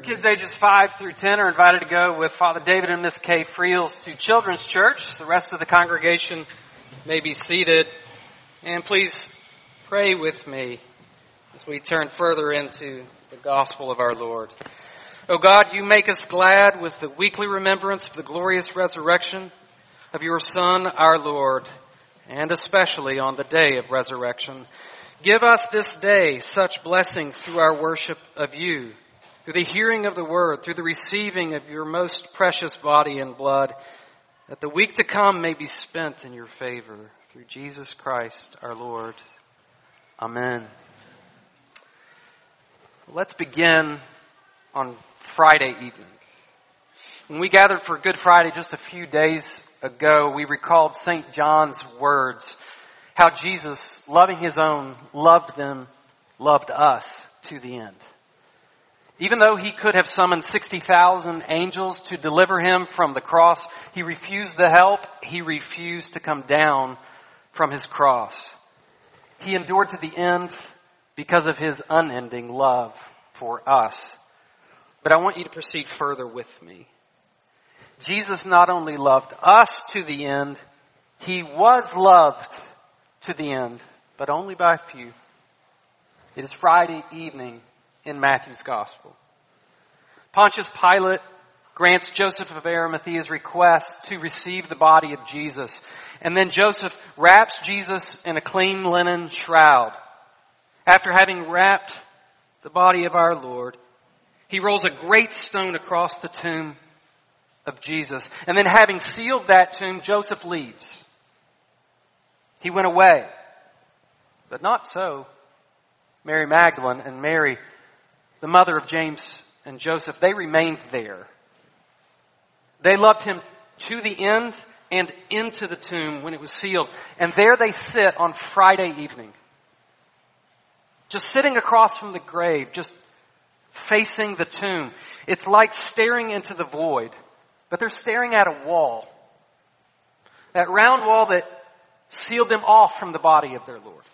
kids ages 5 through 10 are invited to go with Father David and Miss Kay Friels to Children's Church. The rest of the congregation may be seated. And please pray with me as we turn further into the gospel of our Lord. O God, you make us glad with the weekly remembrance of the glorious resurrection of your Son, our Lord, and especially on the day of resurrection. Give us this day such blessing through our worship of you, through the hearing of the word, through the receiving of your most precious body and blood, that the week to come may be spent in your favor. Through Jesus Christ our Lord. Amen. Let's begin on Friday evening. When we gathered for Good Friday just a few days ago, we recalled St. John's words, how Jesus, loving his own, loved them, loved us to the end. Even though he could have summoned 60,000 angels to deliver him from the cross, he refused the help. He refused to come down from his cross. He endured to the end because of his unending love for us. But I want you to proceed further with me. Jesus not only loved us to the end, he was loved to the end, but only by a few. It is Friday evening in Matthew's Gospel. Pontius Pilate grants Joseph of Arimathea's request to receive the body of Jesus. And then Joseph wraps Jesus in a clean linen shroud. After having wrapped the body of our Lord, he rolls a great stone across the tomb of Jesus. And then having sealed that tomb, Joseph leaves. He went away. But not so Mary Magdalene and Mary, the mother of James and Joseph. They remained there. They loved him to the end and into the tomb when it was sealed. And there they sit on Friday evening. Just sitting across from the grave, just facing the tomb. It's like staring into the void. But they're staring at a wall. That round wall that sealed them off from the body of their Lord.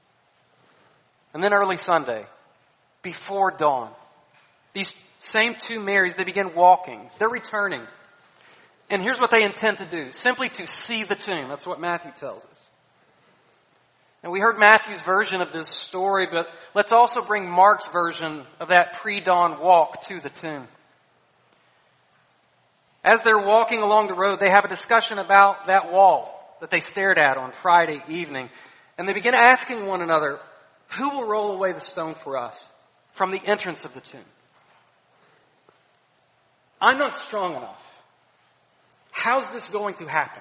And then early Sunday, before dawn, these same two Marys, they begin walking. They're returning. And here's what they intend to do. Simply to see the tomb. That's what Matthew tells us. And we heard Matthew's version of this story, but let's also bring Mark's version of that pre-dawn walk to the tomb. As they're walking along the road, they have a discussion about that wall that they stared at on Friday evening. And they begin asking one another, who will roll away the stone for us from the entrance of the tomb? I'm not strong enough. How's this going to happen?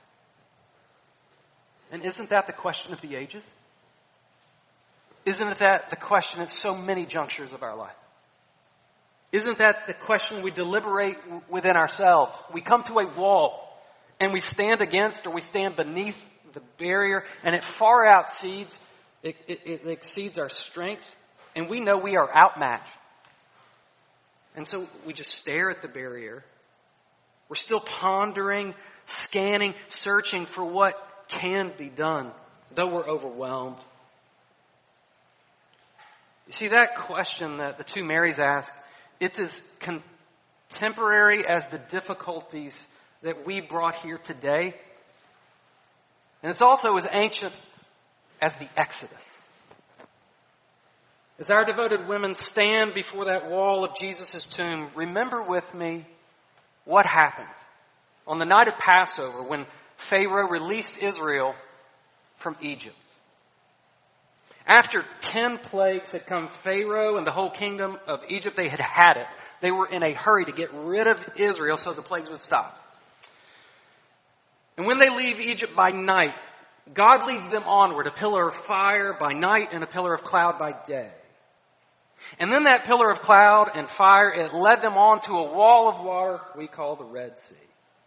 And isn't that the question of the ages? Isn't that the question at so many junctures of our life? Isn't that the question we deliberate within ourselves? We come to a wall and we stand against or we stand beneath the barrier, and it far exceeds, it exceeds our strength, and we know we are outmatched. And so we just stare at the barrier. We're still pondering, scanning, searching for what can be done, though we're overwhelmed. You see, that question that the two Marys ask, it's as contemporary as the difficulties that we brought here today. And it's also as ancient as the Exodus. As our devoted women stand before that wall of Jesus' tomb, remember with me what happened on the night of Passover when Pharaoh released Israel from Egypt. After 10 plagues had come, Pharaoh and the whole kingdom of Egypt, they had it. They were in a hurry to get rid of Israel so the plagues would stop. And when they leave Egypt by night, God leads them onward, a pillar of fire by night and a pillar of cloud by day. And then that pillar of cloud and fire, it led them on to a wall of water we call the Red Sea.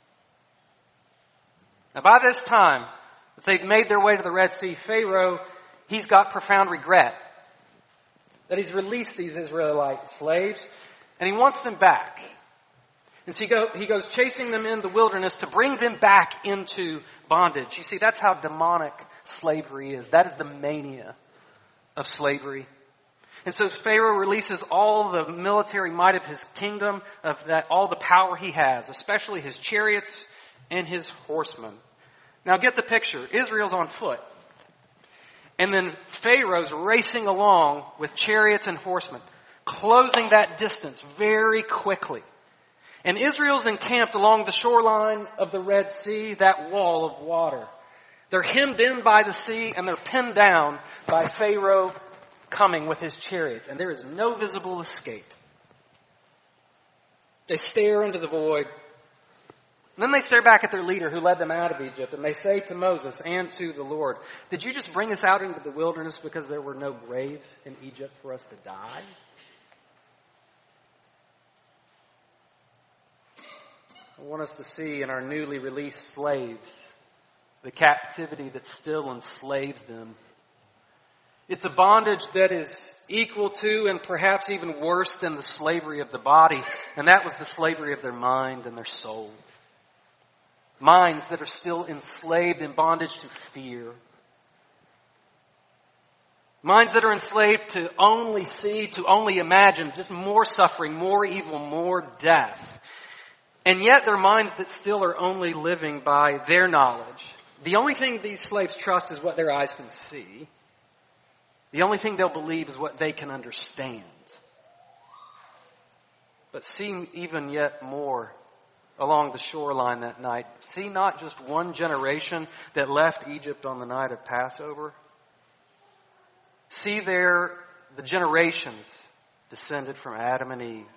Now by this time, as they've made their way to the Red Sea, Pharaoh, he's got profound regret that he's released these Israelite slaves, and he wants them back. And so he goes chasing them in the wilderness to bring them back into bondage. You see, that's how demonic slavery is. That is the mania of slavery. And so Pharaoh releases all the military might of his kingdom, all the power he has, especially his chariots and his horsemen. Now get the picture. Israel's on foot. And then Pharaoh's racing along with chariots and horsemen, closing that distance very quickly. And Israel's encamped along the shoreline of the Red Sea, that wall of water. They're hemmed in by the sea and they're pinned down by Pharaoh coming with his chariots. And there is no visible escape. They stare into the void. And then they stare back at their leader who led them out of Egypt, and they say to Moses and to the Lord, "Did you just bring us out into the wilderness because there were no graves in Egypt for us to die?" I want us to see in our newly released slaves the captivity that still enslaves them. It's a bondage that is equal to and perhaps even worse than the slavery of the body, and that was the slavery of their mind and their soul. Minds that are still enslaved in bondage to fear. Minds that are enslaved to only see, to only imagine just more suffering, more evil, more death. And yet they're minds that still are only living by their knowledge. The only thing these slaves trust is what their eyes can see. The only thing they'll believe is what they can understand. But see even yet more along the shoreline that night. See not just one generation that left Egypt on the night of Passover. See there the generations descended from Adam and Eve.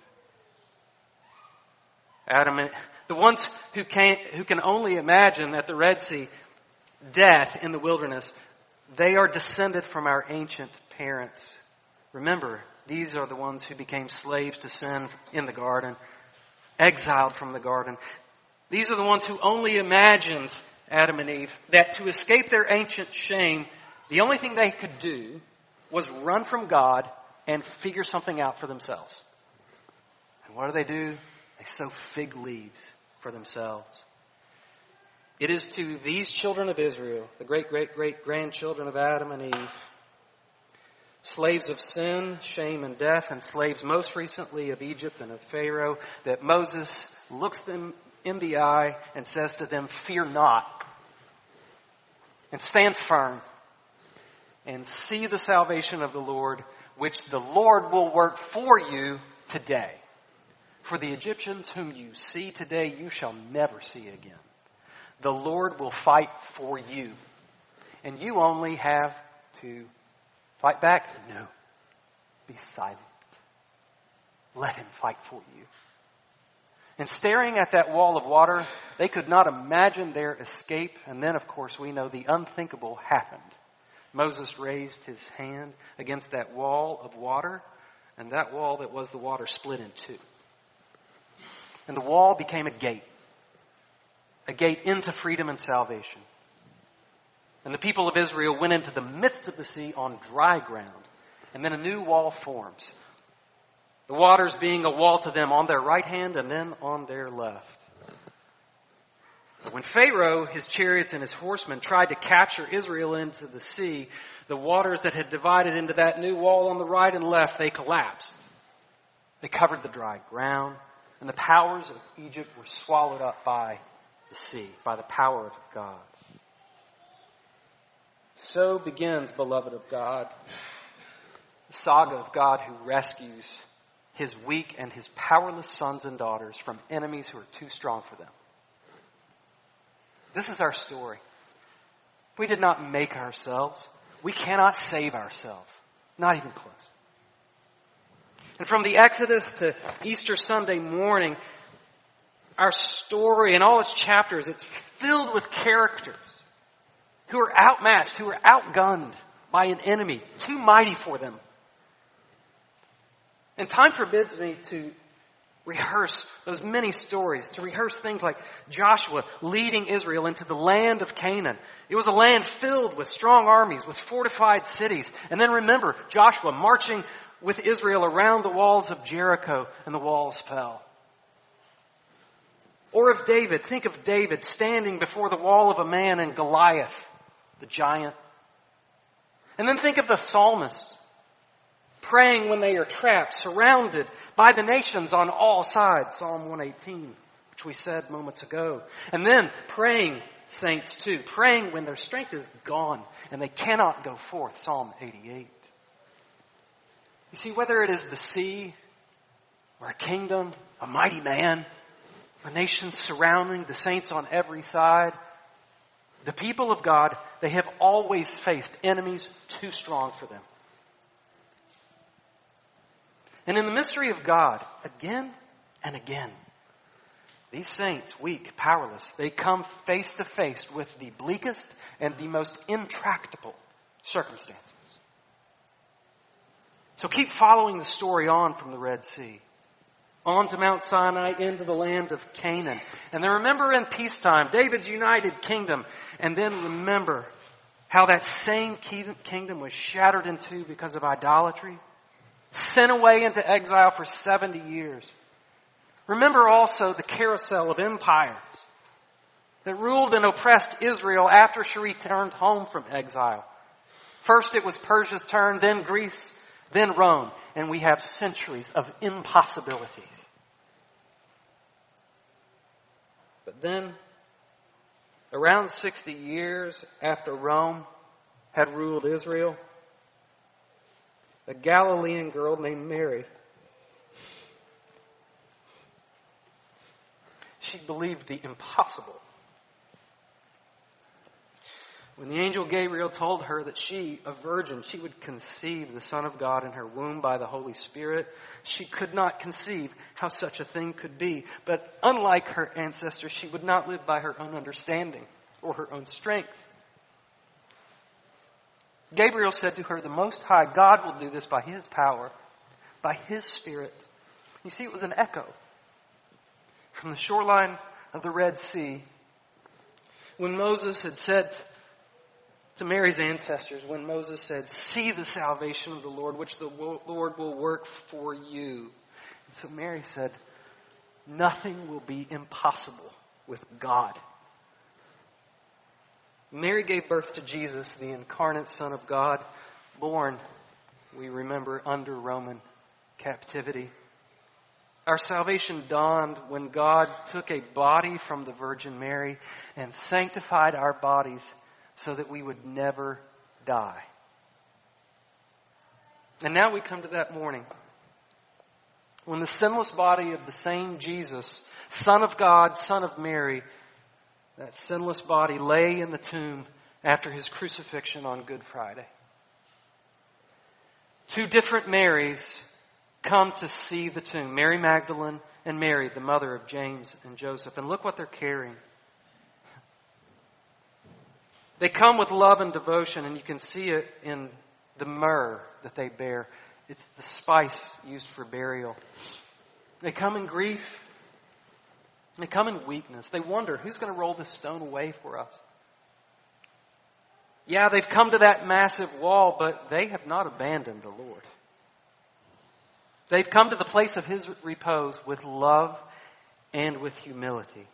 The ones who can only imagine at the Red Sea death in the wilderness, they are descended from our ancient parents. Remember, these are the ones who became slaves to sin in the garden, exiled from the garden. These are the ones who only imagined, Adam and Eve, that to escape their ancient shame, the only thing they could do was run from God and figure something out for themselves. And what do? They sow fig leaves for themselves. It is to these children of Israel, the great-great-great-grandchildren of Adam and Eve, slaves of sin, shame, and death, and slaves most recently of Egypt and of Pharaoh, that Moses looks them in the eye and says to them, "Fear not, and stand firm, and see the salvation of the Lord, which the Lord will work for you today. For the Egyptians whom you see today, you shall never see again. The Lord will fight for you, and you only have to fight back? No. Be silent. Let him fight for you." And staring at that wall of water, they could not imagine their escape. And then, of course, we know the unthinkable happened. Moses raised his hand against that wall of water, and that wall that was the water split in two. And the wall became a gate into freedom and salvation. And the people of Israel went into the midst of the sea on dry ground. And then a new wall forms. The waters being a wall to them on their right hand and then on their left. When Pharaoh, his chariots, and his horsemen tried to capture Israel into the sea, the waters that had divided into that new wall on the right and left, they collapsed. They covered the dry ground, and the powers of Egypt were swallowed up by the sea, by the power of God. So begins, beloved of God, the saga of God who rescues his weak and his powerless sons and daughters from enemies who are too strong for them. This is our story. We did not make ourselves. We cannot save ourselves. Not even close. And from the Exodus to Easter Sunday morning, our story and all its chapters, it's filled with characters who are outmatched, who are outgunned by an enemy too mighty for them. And time forbids me to rehearse those many stories, to rehearse things like Joshua leading Israel into the land of Canaan. It was a land filled with strong armies, with fortified cities. And then remember Joshua marching with Israel around the walls of Jericho, and the walls fell. Or of David, think of David standing before the wall of a man and Goliath, the giant. And then think of the psalmist Praying when they are trapped, surrounded by the nations on all sides, Psalm 118, which we said moments ago. And then praying, saints too, praying when their strength is gone and they cannot go forth, Psalm 88. You see, whether it is the sea or a kingdom, a mighty man, a nation surrounding the saints on every side, the people of God, they have always faced enemies too strong for them. And in the mystery of God, again and again, these saints, weak, powerless, they come face to face with the bleakest and the most intractable circumstances. So keep following the story on from the Red Sea, on to Mount Sinai, into the land of Canaan. And then remember in peacetime, David's united kingdom. And then remember how that same kingdom was shattered in two because of idolatry, sent away into exile for 70 years. Remember also the carousel of empires that ruled and oppressed Israel after she returned home from exile. First it was Persia's turn, then Greece, then Rome. And we have centuries of impossibilities. But then, around 60 years after Rome had ruled Israel, a Galilean girl named Mary, she believed the impossible. When the angel Gabriel told her that she, a virgin, she would conceive the Son of God in her womb by the Holy Spirit, she could not conceive how such a thing could be. But unlike her ancestors, she would not live by her own understanding or her own strength. Gabriel said to her, the Most High God will do this by His power, by His Spirit. You see, it was an echo from the shoreline of the Red Sea when Moses had said to Mary's ancestors, when Moses said, see the salvation of the Lord, which the Lord will work for you. And so Mary said, nothing will be impossible with God. Mary gave birth to Jesus, the incarnate Son of God, born, we remember, under Roman captivity. Our salvation dawned when God took a body from the Virgin Mary and sanctified our bodies so that we would never die. And now we come to that morning when the sinless body of the same Jesus, Son of God, Son of Mary, that sinless body lay in the tomb after His crucifixion on Good Friday. Two different Marys come to see the tomb. Mary Magdalene and Mary, the mother of James and Joseph. And look what they're carrying. They come with love and devotion, and you can see it in the myrrh that they bear. It's the spice used for burial. They come in grief. They come in weakness. They wonder, who's going to roll this stone away for us? Yeah, they've come to that massive wall, but they have not abandoned the Lord. They've come to the place of His repose with love and with humility.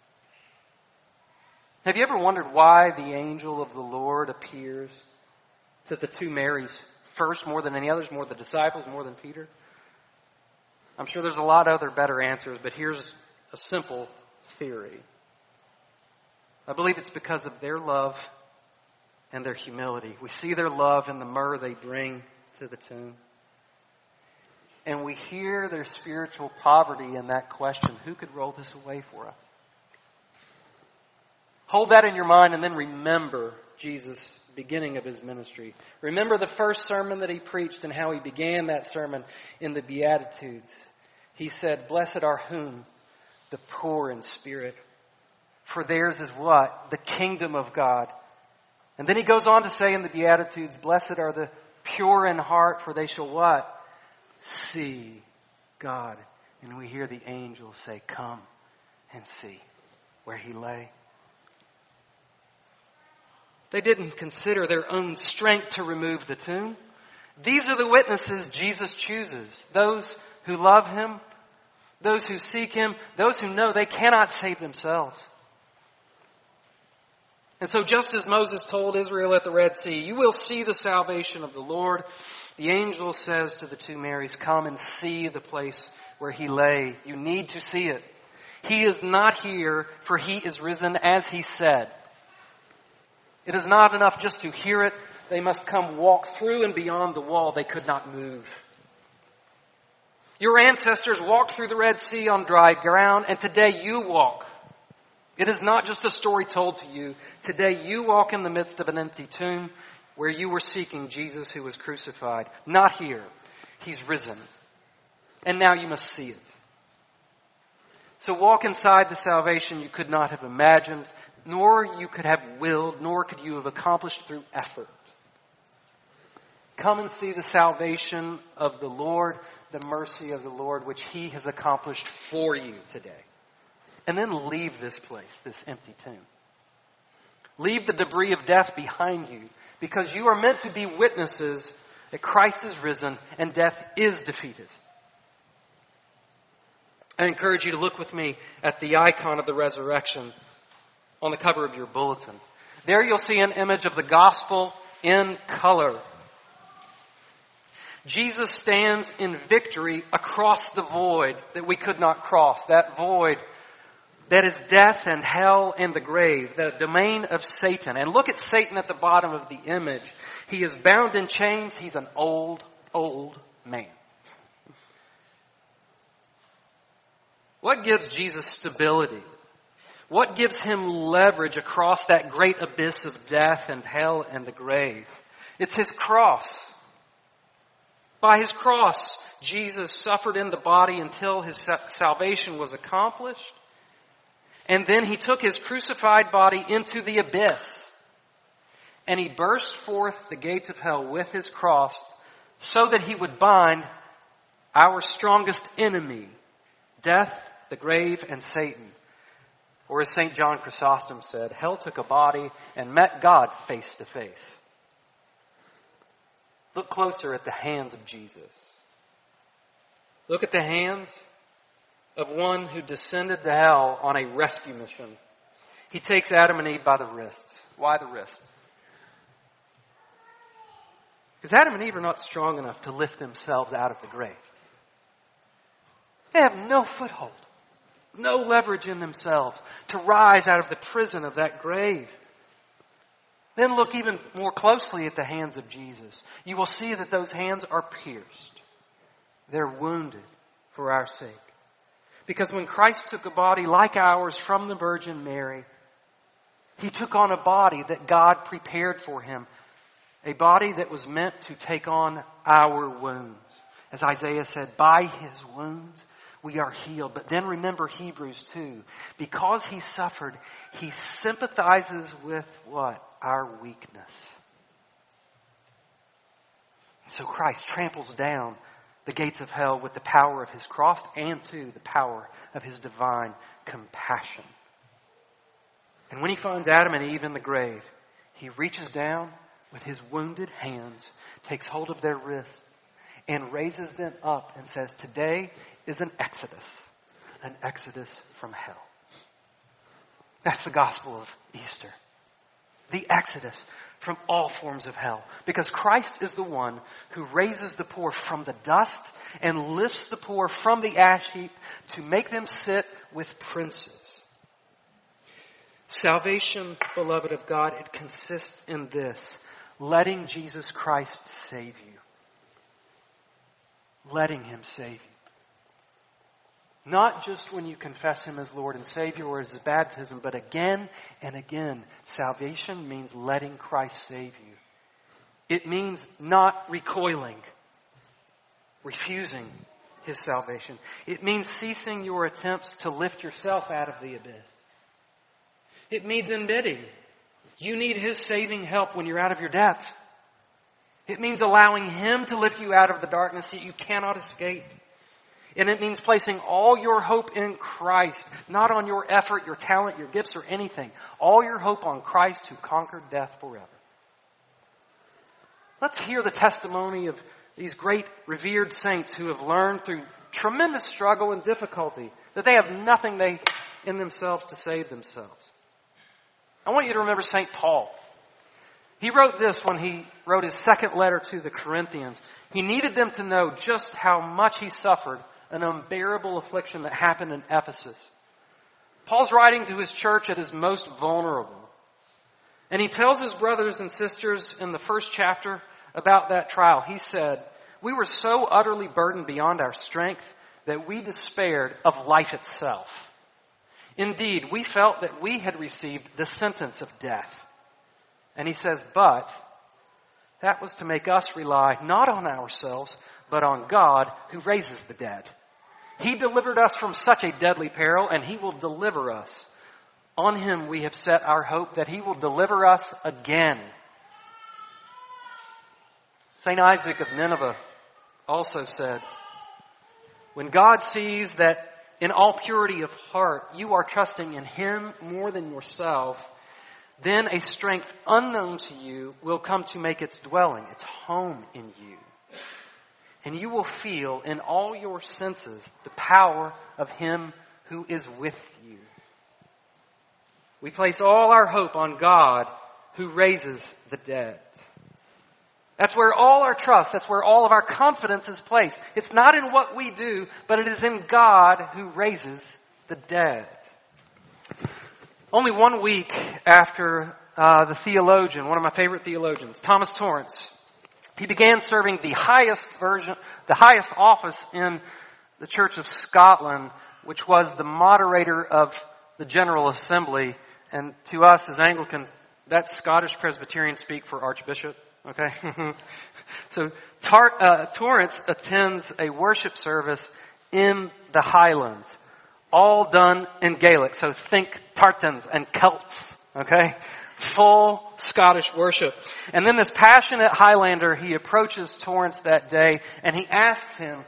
Have you ever wondered why the angel of the Lord appears to the two Marys first more than any others, more than the disciples, more than Peter? I'm sure there's a lot of other better answers, but here's a simple theory. I believe it's because of their love and their humility. We see their love in the myrrh they bring to the tomb. And we hear their spiritual poverty in that question, who could roll this away for us? Hold that in your mind and then remember Jesus' beginning of His ministry. Remember the first sermon that He preached and how He began that sermon in the Beatitudes. He said, blessed are whom? The poor in spirit. For theirs is what? The kingdom of God. And then He goes on to say in the Beatitudes, blessed are the pure in heart, for they shall what? See God. And we hear the angels say, come and see where He lay. They didn't consider their own strength to remove the tomb. These are the witnesses Jesus chooses. Those who love Him, those who seek Him, those who know they cannot save themselves. And so just as Moses told Israel at the Red Sea, you will see the salvation of the Lord. The angel says to the two Marys, "Come and see the place where he lay." You need to see it. He is not here, for he is risen as he said. It is not enough just to hear it. They must come walk through and beyond the wall. They could not move. Your ancestors walked through the Red Sea on dry ground, and today you walk. It is not just a story told to you. Today you walk in the midst of an empty tomb where you were seeking Jesus who was crucified. Not here. He's risen. And now you must see it. So walk inside the salvation you could not have imagined, nor you could have willed, nor could you have accomplished through effort. Come and see the salvation of the Lord, the mercy of the Lord, which He has accomplished for you today. And then leave this place, this empty tomb. Leave the debris of death behind you, because you are meant to be witnesses that Christ is risen and death is defeated. I encourage you to look with me at the icon of the resurrection on the cover of your bulletin. There you'll see an image of the gospel in color. Jesus stands in victory across the void that we could not cross. That void that is death and hell and the grave, the domain of Satan. And look at Satan at the bottom of the image. He is bound in chains. He's an old, old man. What gives Jesus stability? What gives Him leverage across that great abyss of death and hell and the grave? It's His cross. By His cross, Jesus suffered in the body until His salvation was accomplished. And then He took His crucified body into the abyss. And He burst forth the gates of hell with His cross so that He would bind our strongest enemy, death, the grave, and Satan. Or as St. John Chrysostom said, hell took a body and met God face to face. Look closer at the hands of Jesus. Look at the hands of one who descended to hell on a rescue mission. He takes Adam and Eve by the wrists. Why the wrists? Because Adam and Eve are not strong enough to lift themselves out of the grave. They have no foothold, no leverage in themselves to rise out of the prison of that grave. Then look even more closely at the hands of Jesus. You will see that those hands are pierced. They're wounded for our sake. Because when Christ took a body like ours from the Virgin Mary, He took on a body that God prepared for Him. A body that was meant to take on our wounds. As Isaiah said, by His wounds we are healed. But then remember Hebrews 2. Because He suffered, He sympathizes with what? Our weakness. So Christ tramples down the gates of hell with the power of His cross and too the power of His divine compassion. And when He finds Adam and Eve in the grave, He reaches down with His wounded hands, takes hold of their wrists, and raises them up and says, today is an exodus from hell. That's the gospel of Easter. The exodus from all forms of hell. Because Christ is the one who raises the poor from the dust and lifts the poor from the ash heap to make them sit with princes. Salvation, beloved of God, it consists in this: letting Jesus Christ save you. Letting Him save you. Not just when you confess Him as Lord and Savior or as baptism, but again and again. Salvation means letting Christ save you. It means not recoiling, refusing His salvation. It means ceasing your attempts to lift yourself out of the abyss. It means admitting you need His saving help when you're out of your depth. It means allowing Him to lift you out of the darkness that you cannot escape. And it means placing all your hope in Christ, not on your effort, your talent, your gifts, or anything. All your hope on Christ who conquered death forever. Let's hear the testimony of these great revered saints who have learned through tremendous struggle and difficulty that they have nothing in themselves to save themselves. I want you to remember St. Paul. He wrote this when he wrote his second letter to the Corinthians. He needed them to know just how much he suffered an unbearable affliction that happened in Ephesus. Paul's writing to his church at his most vulnerable. And he tells his brothers and sisters in the first chapter about that trial. He said, "We were so utterly burdened beyond our strength that we despaired of life itself. Indeed, we felt that we had received the sentence of death." And he says, "But that was to make us rely not on ourselves, but on God who raises the dead. He delivered us from such a deadly peril, and He will deliver us. On Him we have set our hope that He will deliver us again." St. Isaac of Nineveh also said, "When God sees that in all purity of heart you are trusting in Him more than yourself, then a strength unknown to you will come to make its dwelling, its home in you. And you will feel in all your senses the power of Him who is with you." We place all our hope on God who raises the dead. That's where all our trust, that's where all of our confidence is placed. It's not in what we do, but it is in God who raises the dead. Only 1 week after the theologian, one of my favorite theologians, Thomas Torrance, he began serving the highest office in the Church of Scotland, which was the moderator of the General Assembly. And to us as Anglicans, that's Scottish Presbyterian speak for Archbishop. Okay? So Torrance attends a worship service in the Highlands, all done in Gaelic. So think tartans and Celts. Okay? Full Scottish worship. And then this passionate Highlander, he approaches Torrance that day and he asks him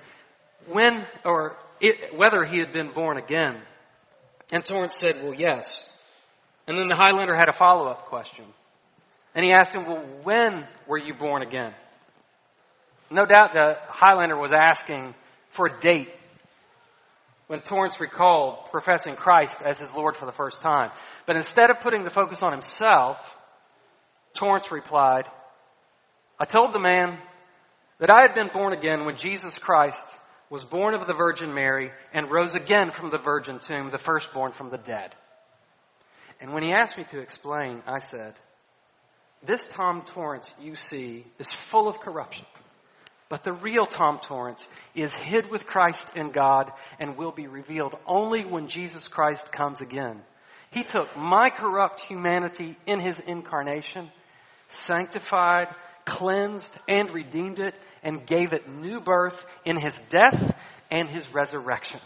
whether he had been born again. And Torrance said, "Well, yes." And then the Highlander had a follow-up question. And he asked him, "Well, when were you born again?" No doubt the Highlander was asking for a date when Torrance recalled professing Christ as his Lord for the first time. But instead of putting the focus on himself, Torrance replied, "I told the man that I had been born again when Jesus Christ was born of the Virgin Mary and rose again from the virgin tomb, the firstborn from the dead." And when he asked me to explain, I said, "This Tom Torrance you see is full of corruption. But the real Tom Torrance is hid with Christ in God and will be revealed only when Jesus Christ comes again. He took my corrupt humanity in His incarnation, sanctified, cleansed, and redeemed it, and gave it new birth in His death and His resurrection."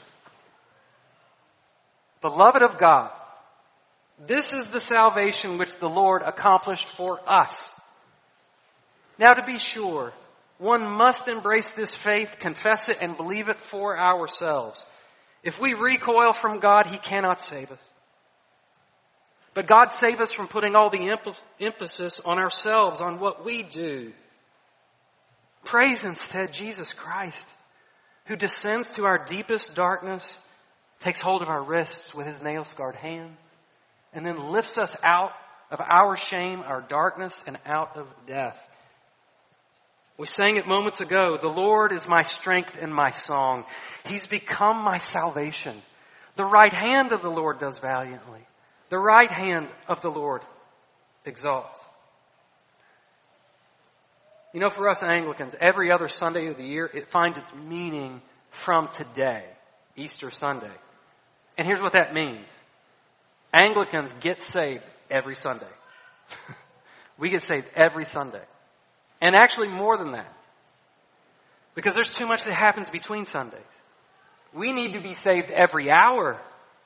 Beloved of God, this is the salvation which the Lord accomplished for us. Now, to be sure, one must embrace this faith, confess it, and believe it for ourselves. If we recoil from God, He cannot save us. But God save us from putting all the emphasis on ourselves, on what we do. Praise instead Jesus Christ, who descends to our deepest darkness, takes hold of our wrists with His nail-scarred hands, and then lifts us out of our shame, our darkness, and out of death. We sang it moments ago. The Lord is my strength and my song. He's become my salvation. The right hand of the Lord does valiantly. The right hand of the Lord exalts. You know, for us Anglicans, every other Sunday of the year, it finds its meaning from today, Easter Sunday. And here's what that means. Anglicans get saved every Sunday. We get saved every Sunday. And actually more than that. Because there's too much that happens between Sundays. We need to be saved every hour.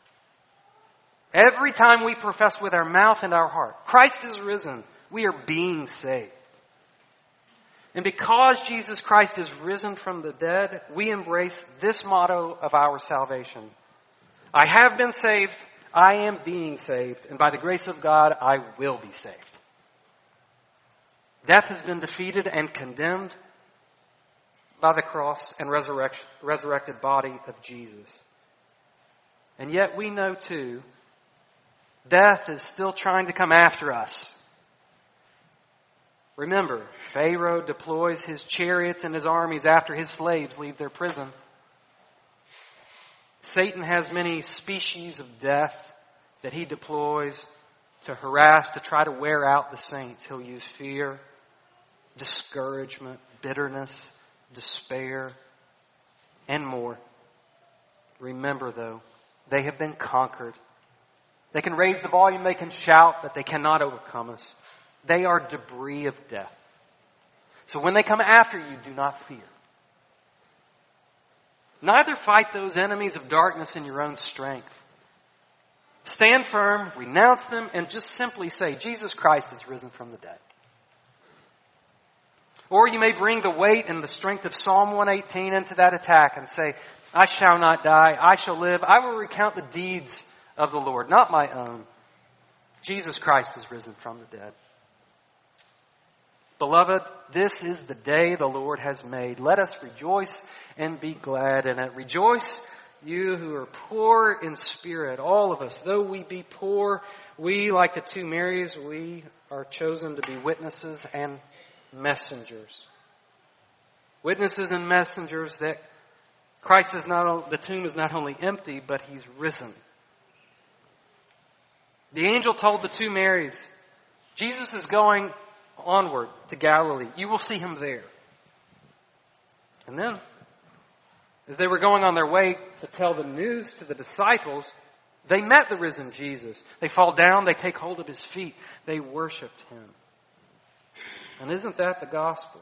Every time we profess with our mouth and our heart, Christ is risen, we are being saved. And because Jesus Christ is risen from the dead, we embrace this motto of our salvation. I have been saved, I am being saved, and by the grace of God, I will be saved. Death has been defeated and condemned by the cross and resurrected body of Jesus. And yet we know too, death is still trying to come after us. Remember, Pharaoh deploys his chariots and his armies after his slaves leave their prison. Satan has many species of death that he deploys to harass, to try to wear out the saints. He'll use fear, discouragement, bitterness, despair, and more. Remember, though, they have been conquered. They can raise the volume, they can shout, but they cannot overcome us. They are debris of death. So when they come after you, do not fear. Neither fight those enemies of darkness in your own strength. Stand firm, renounce them, and just simply say, Jesus Christ is risen from the dead. Or you may bring the weight and the strength of Psalm 118 into that attack and say, I shall not die, I shall live. I will recount the deeds of the Lord, not my own. Jesus Christ is risen from the dead. Beloved, this is the day the Lord has made. Let us rejoice and be glad in it. Rejoice, you who are poor in spirit, all of us. Though we be poor, we, like the two Marys, we are chosen to be witnesses and messengers. Witnesses and messengers that Christ is the tomb is not only empty, but He's risen. The angel told the two Marys, Jesus is going onward to Galilee. You will see Him there. And then, as they were going on their way to tell the news to the disciples, they met the risen Jesus. They fall down, they take hold of His feet, they worshiped Him. And isn't that the gospel?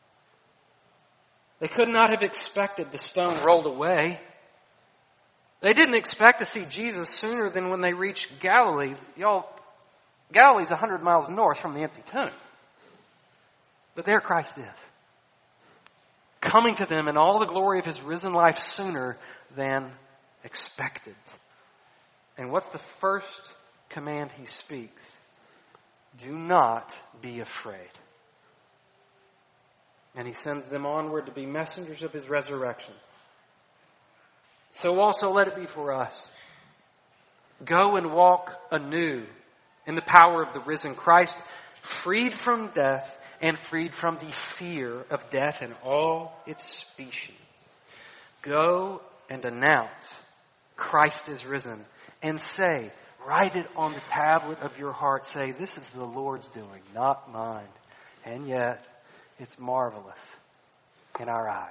They could not have expected the stone rolled away. They didn't expect to see Jesus sooner than when they reached Galilee. Y'all, Galilee's 100 miles north from the empty tomb. But there Christ is, coming to them in all the glory of His risen life sooner than expected. And what's the first command He speaks? Do not be afraid. And He sends them onward to be messengers of His resurrection. So also let it be for us. Go and walk anew in the power of the risen Christ, freed from death and freed from the fear of death and all its species. Go and announce Christ is risen, and say, write it on the tablet of your heart, say, this is the Lord's doing, not mine. And yet, it's marvelous in our eyes.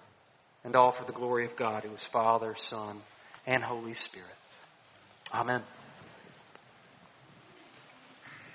And all for the glory of God, who is Father, Son, and Holy Spirit. Amen.